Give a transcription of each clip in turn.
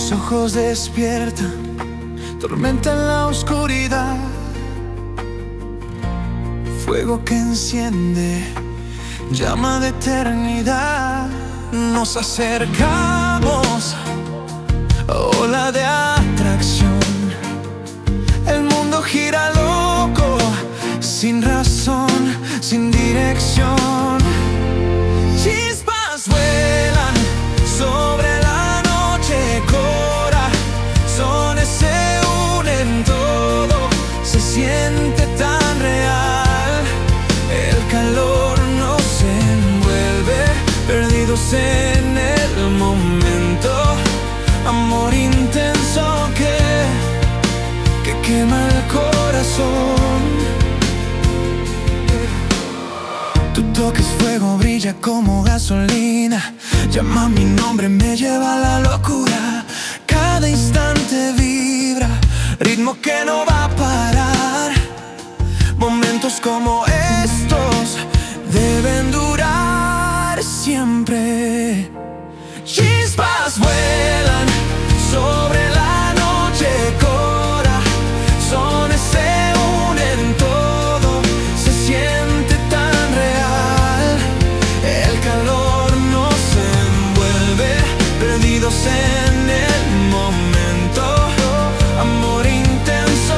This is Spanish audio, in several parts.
Mis ojos despiertan, tormenta en la oscuridad, fuego que enciende, llama de eternidad. Nos acercamos, ola de atracción. El mundo gira loco, sin razón, sin dirección. Chispas vuelan sobre la noche, corazones se unen, todo se siente tan real. El calor nos envuelve, perdidos en el momento. Amor intenso que quema el corazón. Tu toque es fuego, brilla como gasolina. Llama mi nombre, me lleva a la locura. Cada instante vibra, ritmo que no va a parar. Momentos como estos deben durar siempre. Chispas vuelan sobre la noche, corazones se unen, todo se siente tan real. El calor nos envuelve, perdidos en el momento. Amor intenso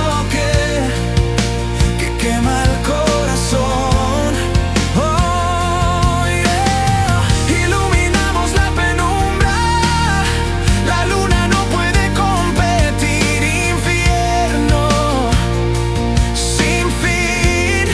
que quema el corazón. Oh, yeah. Iluminamos la penumbra, la luna no puede competir. Infierno sin fin.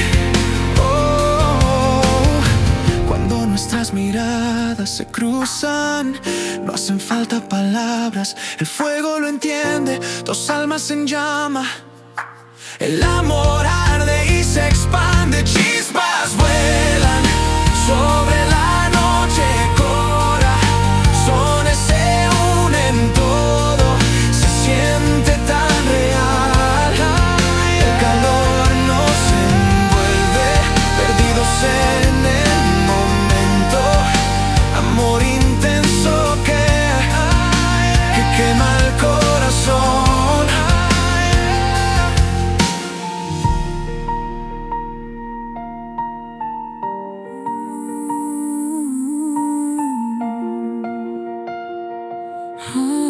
Oh, cuando nuestras miradas se cruzan, no hacen falta palabras, el fuego lo entiende, dos almas en llama. El amor arde y se expande, chispas vuelan sobre la noche, corazones se unen, todo se siente tan real. El calor nos envuelve, perdidos en el momento. Amor intenso que quema el corazón. Ah.